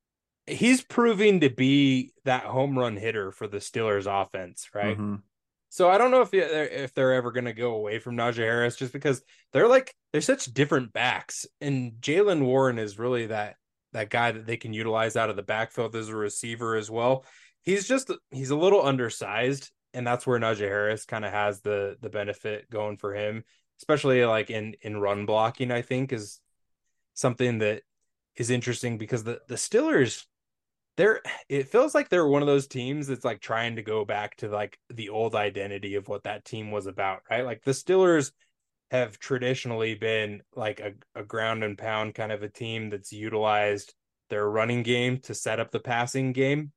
A: He's proving to be that home run hitter for the Steelers offense, right?
B: Mm-hmm.
A: So I don't know if if they're ever going to go away from Najee Harris just because they're like they're such different backs, and Jaylen Warren is really that that guy that they can utilize out of the backfield as a receiver as well. He's just he's a little undersized, and that's where Najee Harris kind of has the the benefit going for him, especially like in in run blocking. I think is something that is interesting because the the Steelers, they're it feels like they're one of those teams that's like trying to go back to like the old identity of what that team was about, right? Like the Steelers have traditionally been like a, a ground and pound kind of a team that's utilized their running game to set up the passing game.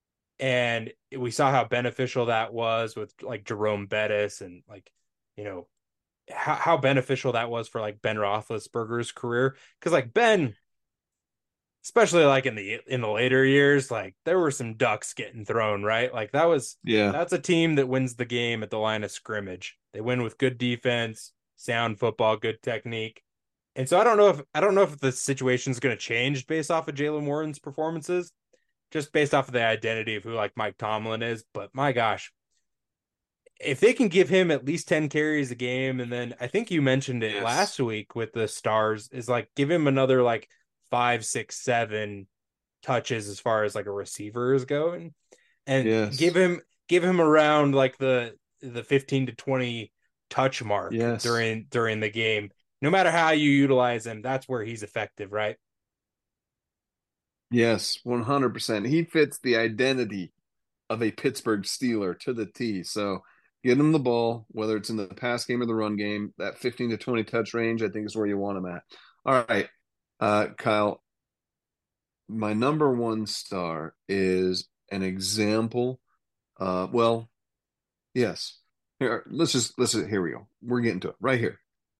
A: And we saw how beneficial that was with like Jerome Bettis and like, you know, how, how beneficial that was for like Ben Roethlisberger's career. Cause like Ben, especially like in the in the later years, like there were some ducks getting thrown, right? Like that was
B: yeah.
A: That's a team that wins the game at the line of scrimmage. They win with good defense, sound football, good technique. And so I don't know if I don't know if the situation is going to change based off of Jaylen Warren's performances, just based off of the identity of who like Mike Tomlin is. But my gosh, if they can give him at least ten carries a game, and then I think you mentioned it
B: yes.
A: last week with the Stars, is like give him another like five, six, seven touches as far as like a receiver is going, and
B: yes.
A: give him give him around like the the fifteen to twenty touch mark
B: yes.
A: during during the game. No matter how you utilize him, that's where he's effective, right?
B: Yes, one hundred percent. He fits the identity of a Pittsburgh Steeler to the T. So Get him the ball, whether it's in the pass game or the run game. That fifteen to twenty touch range, I think, is where you want him at. All right, uh, Kyle, my number one star is an example. Uh, well, yes. Here, let's just let's just, here we go. We're getting to it right here.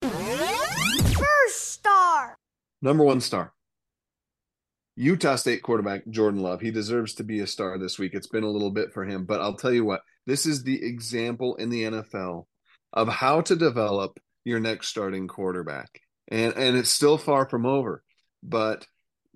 D: First star.
B: Number one star. Utah State quarterback Jordan Love. He deserves to be a star this week. It's been a little bit for him, but I'll tell you what, this is the example in the N F L of how to develop your next starting quarterback. And and it's still far from over, but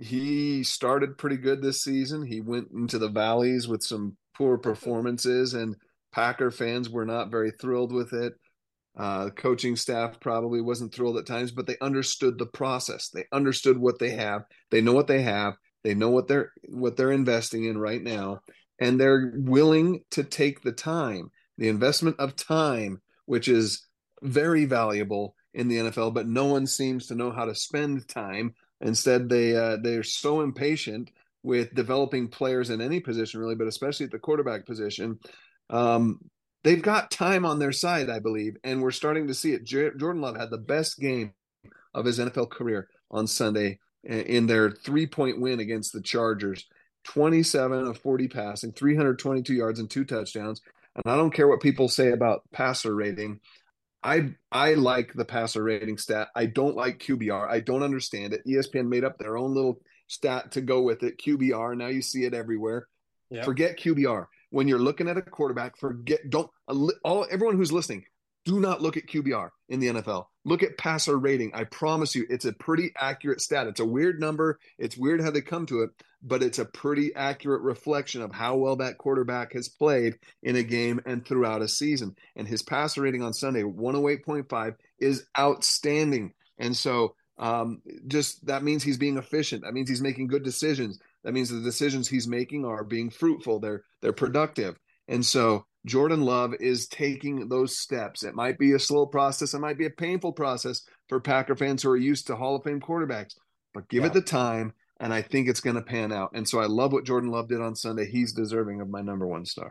B: he started pretty good this season. He went into the valleys with some poor performances, and Packer fans were not very thrilled with it. Uh, coaching staff probably wasn't thrilled at times, but they understood the process. They understood what they have. They know what they have. They know what they're what they're investing in right now, and they're willing to take the time, the investment of time, which is very valuable in the N F L. But no one seems to know how to spend time. Instead, they uh, they're so impatient with developing players in any position, really, but especially at the quarterback position. Um, They've got time on their side, I believe, and we're starting to see it. J- Jordan Love had the best game of his N F L career on Sunday in their three-point win against the Chargers. twenty-seven of forty passing, three hundred twenty-two yards and two touchdowns. And I don't care what people say about passer rating. I I like the passer rating stat. I don't like Q B R. I don't understand it. E S P N made up their own little stat to go with it. Q B R. Now you see it everywhere. Yep. Forget Q B R. When you're looking at a quarterback, forget don't all everyone who's listening, do not look at Q B R in the N F L. Look at passer rating. I promise you, it's a pretty accurate stat. It's a weird number. It's weird how they come to it, but it's a pretty accurate reflection of how well that quarterback has played in a game and throughout a season. And his passer rating on Sunday, one oh eight point five, is outstanding. And so um, just that means he's being efficient. That means he's making good decisions. That means the decisions he's making are being fruitful. They're they're productive. And so Jordan Love is taking those steps. It might be a slow process. It might be a painful process for Packer fans who are used to Hall of Fame quarterbacks. But give yeah. it the time, and I think it's going to pan out. And so I love what Jordan Love did on Sunday. He's deserving of my number one star.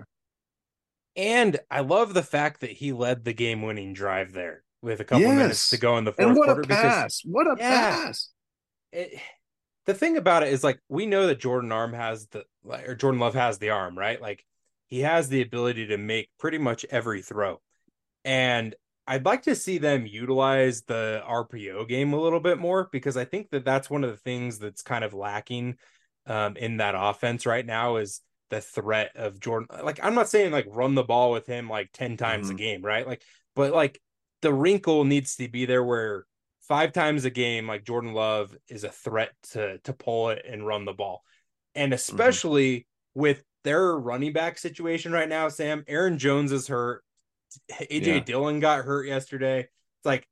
A: And I love the fact that he led the game-winning drive there with a couple
B: yes.
A: minutes to go in the fourth
B: and what
A: quarter.
B: A pass.
A: Because,
B: what a
A: yeah,
B: pass.
A: It, the thing about it is, like, we know that Jordan Arm has the, or Jordan Love has the arm, right? Like, he has the ability to make pretty much every throw. And I'd like to see them utilize the R P O game a little bit more, because I think that that's one of the things that's kind of lacking um, in that offense right now is the threat of Jordan. Like, I'm not saying like run the ball with him like ten times mm-hmm. a game, right? Like, but like the wrinkle needs to be there where five times a game, like Jordan Love is a threat to to pull it and run the ball. And especially mm-hmm. with their running back situation right now, Sam, Aaron Jones is hurt. A J yeah. Dillon got hurt yesterday. It's like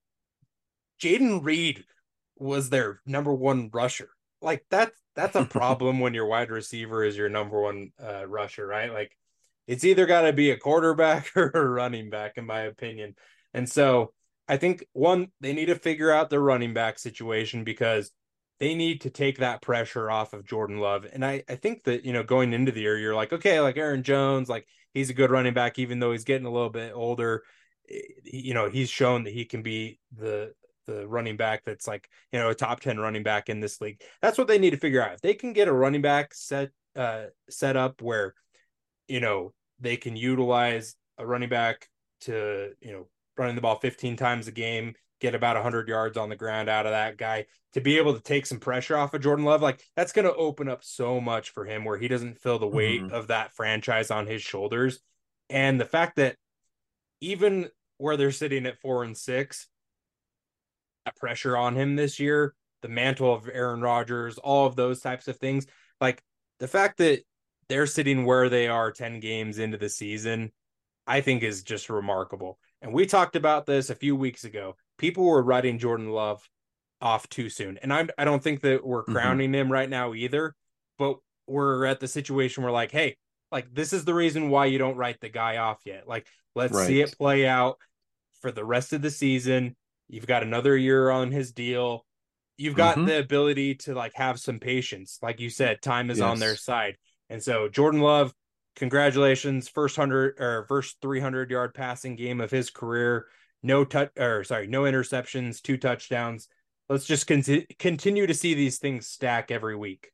A: Jaden Reed was their number one rusher. Like that's that's a problem when your wide receiver is your number one uh, rusher, right? Like it's either got to be a quarterback or a running back, in my opinion. And so I think one, they need to figure out the running back situation, because they need to take that pressure off of Jordan Love. And I, I think that, you know, going into the year, you're like, okay, like Aaron Jones, like he's a good running back, even though he's getting a little bit older. You know, he's shown that he can be the the running back that's like, you know, a top ten running back in this league. That's what they need to figure out. If they can get a running back set uh set up where, you know, they can utilize a running back to, you know, running the ball fifteen times a game, get about one hundred yards on the ground out of that guy, to be able to take some pressure off of Jordan Love, like that's going to open up so much for him, where he doesn't feel the weight mm-hmm. of that franchise on his shoulders. And the fact that even where they're sitting at four and six, that pressure on him this year, the mantle of Aaron Rodgers, all of those types of things, like the fact that they're sitting where they are ten games into the season, I think is just remarkable. And we talked about this a few weeks ago. People were writing Jordan Love off too soon. And I'm, I don't think that we're crowning mm-hmm. him right now either, but we're at the situation where like, hey, like this is the reason why you don't write the guy off yet. Like, let's right. see it play out for the rest of the season. You've got another year on his deal. You've got mm-hmm. the ability to like have some patience. Like you said, time is yes. on their side. And so Jordan Love, congratulations, first hundred or first three hundred yard passing game of his career. No touch or sorry, no interceptions, two touchdowns. Let's just con- continue to see these things stack every week.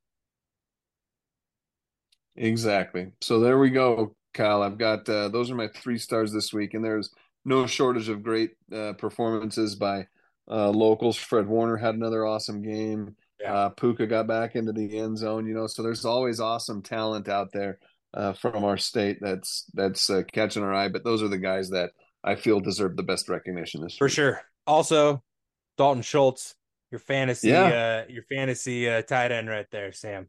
B: Exactly. So there we go, Kyle. I've got uh, those are my three stars this week, and there's no shortage of great uh, performances by uh, locals. Fred Warner had another awesome game.
A: Yeah,
B: Uh, Puka got back into the end zone. You know, so there's always awesome talent out there uh, from our state that's that's uh, catching our eye. But those are the guys that I feel deserve the best recognition this
A: for
B: week.
A: sure. Also, Dalton Schultz, your fantasy,
B: Yeah,
A: uh, your fantasy uh, tight end right there, Sam.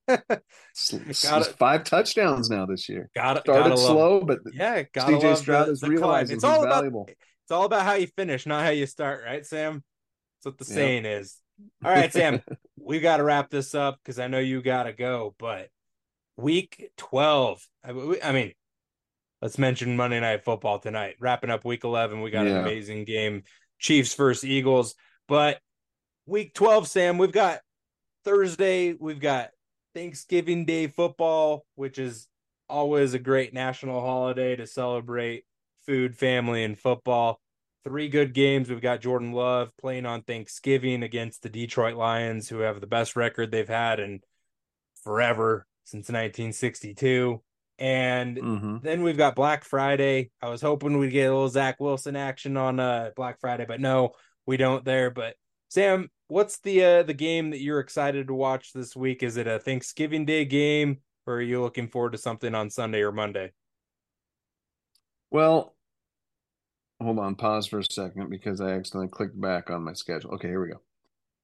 B: it's
A: Got
B: five touchdowns now this year.
A: Gotta gotta
B: Started
A: love,
B: slow, but
A: yeah, gotta
B: C J
A: love
B: Stroud
A: the
B: is
A: the climb.
B: realizing
A: It's
B: he's
A: all about
B: valuable.
A: it's all about how you finish, not how you start, right, Sam? That's what the
B: Yep.
A: saying is. All right, Sam, we got to wrap this up because I know you gotta go. But week twelve, I, I mean, let's mention Monday Night Football tonight. Wrapping up week eleven, we got an
B: Yeah.
A: amazing game, Chiefs versus Eagles. But week twelve, Sam, we've got Thursday, we've got Thanksgiving Day football, which is always a great national holiday to celebrate food, family, and football. Three good games. We've got Jordan Love playing on Thanksgiving against the Detroit Lions, who have the best record they've had in forever, since nineteen sixty-two. And
B: Mm-hmm.
A: then we've got Black Friday. I was hoping we'd get a little Zach Wilson action on uh, Black Friday, but no, we don't there. But Sam, what's the uh, the game that you're excited to watch this week? Is it a Thanksgiving Day game, or are you looking forward to something on Sunday or Monday?
B: Well, hold on, pause for a second because I accidentally clicked back on my schedule. Okay, here we go.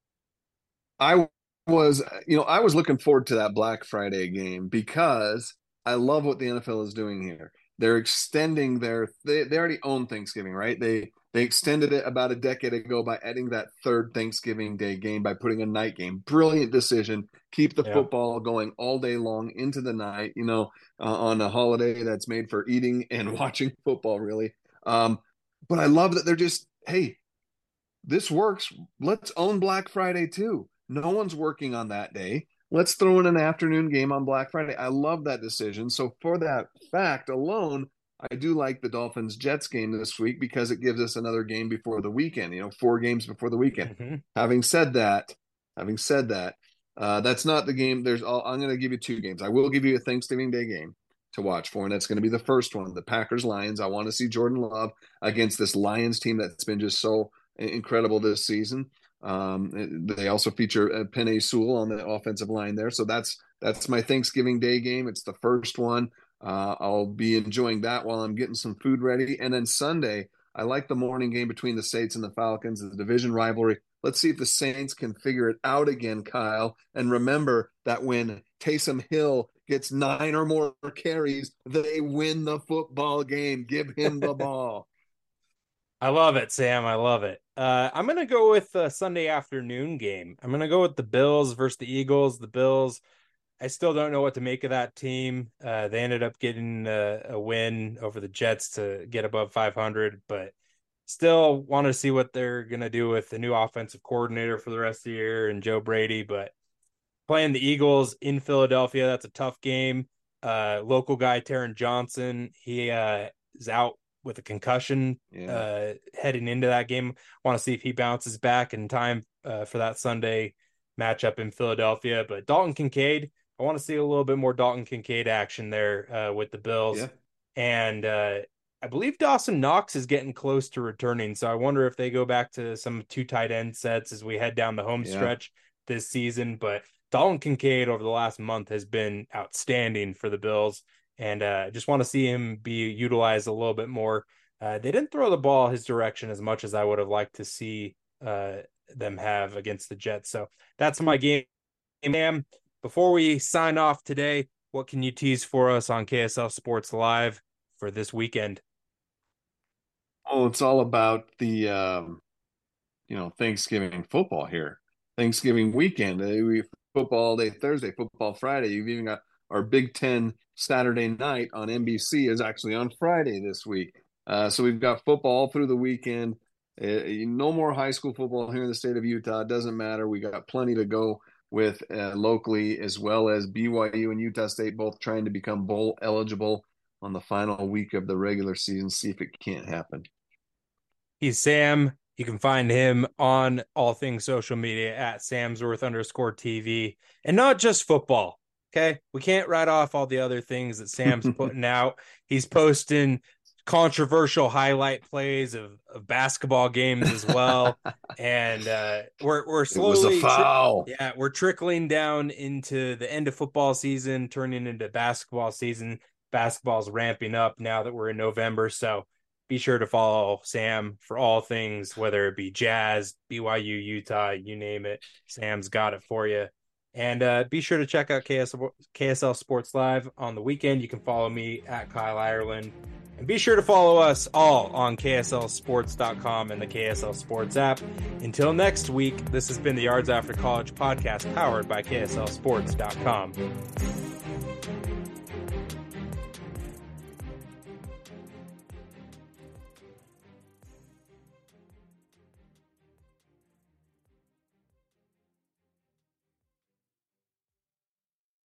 B: I was, you know, I was looking forward to that Black Friday game because I love what the N F L is doing here. They're extending their they, they already own Thanksgiving, right? They they extended it about a decade ago by adding that third Thanksgiving Day game by putting a night game. Brilliant decision. Keep the
A: Yeah.
B: football going all day long into the night, you know, uh, on a holiday that's made for eating and watching football, really. Um, but I love that they're just, hey, this works. Let's own Black Friday too. No one's working on that day. Let's throw in an afternoon game on Black Friday. I love that decision. So, for that fact alone, I do like the Dolphins Jets game this week because it gives us another game before the weekend, you know, four games before the weekend.
A: Mm-hmm.
B: Having said that, having said that, uh, that's not the game. There's all, I'm going to give you two games. I will give you a Thanksgiving Day game to watch for, and that's going to be the first one, the Packers Lions. I want to see Jordan Love against this Lions team that's been just so incredible this season. Um, they also feature uh, Penei Sewell on the offensive line there. So that's that's my Thanksgiving Day game. It's the first one. Uh, I'll be enjoying that while I'm getting some food ready. And then Sunday, I like the morning game between the Saints and the Falcons, the division rivalry. Let's see if the Saints can figure it out again, Kyle. And remember that when Taysom Hill gets nine or more carries, they win the football game. Give him the ball.
A: I love it, Sam. I love it. Uh, I'm going to go with the Sunday afternoon game. I'm going to go with the Bills versus the Eagles. The Bills, I still don't know what to make of that team. Uh, they ended up getting a, a win over the Jets to get above five hundred, but still want to see what they're going to do with the new offensive coordinator for the rest of the year and Joe Brady. But playing the Eagles in Philadelphia, that's a tough game. Uh, local guy, Taron Johnson, he uh, is out with a concussion
B: Yeah.
A: uh, heading into that game. Want to see if he bounces back in time uh, for that Sunday matchup in Philadelphia. But Dalton Kincaid, I want to see a little bit more Dalton Kincaid action there uh, with the Bills.
B: Yeah.
A: And uh, I believe Dawson Knox is getting close to returning. So I wonder if they go back to some two tight end sets as we head down the home
B: Yeah.
A: stretch this season. But Dalton Kincaid over the last month has been outstanding for the Bills. And I uh, just want to see him be utilized a little bit more. Uh, they didn't throw the ball his direction as much as I would have liked to see uh, them have against the Jets. So that's my game. Ma'am, before we sign off today, what can you tease for us on K S L Sports Live for this weekend?
B: Oh, it's all about the um, you know, Thanksgiving football here. Thanksgiving weekend. Uh, We football day Thursday, football Friday. You've even got our Big Ten Saturday night on N B C is actually on Friday this week. Uh, so we've got football through the weekend. Uh, no more high school football here in the state of Utah. It doesn't matter. We got plenty to go with uh, locally, as well as B Y U and Utah State both trying to become bowl eligible on the final week of the regular season. See if it can't happen.
A: He's Sam. You can find him on all things social media at Samsworth underscore T V, and not just football. Okay. We can't write off all the other things that Sam's putting out. He's posting controversial highlight plays of, of basketball games as well. And uh, we're, we're slowly,
B: it was a foul.
A: Tri- yeah, we're trickling down into the end of football season, turning into basketball season. Basketball's ramping up now that we're in November. So be sure to follow Sam for all things, whether it be Jazz, B Y U, Utah, you name it. Sam's got it for you. And uh, be sure to check out K S L, K S L Sports Live on the weekend. You can follow me at Kyle Ireland. And be sure to follow us all on K S L sports dot com and the K S L Sports app. Until next week, this has been the Yards After College podcast powered by K S L sports dot com.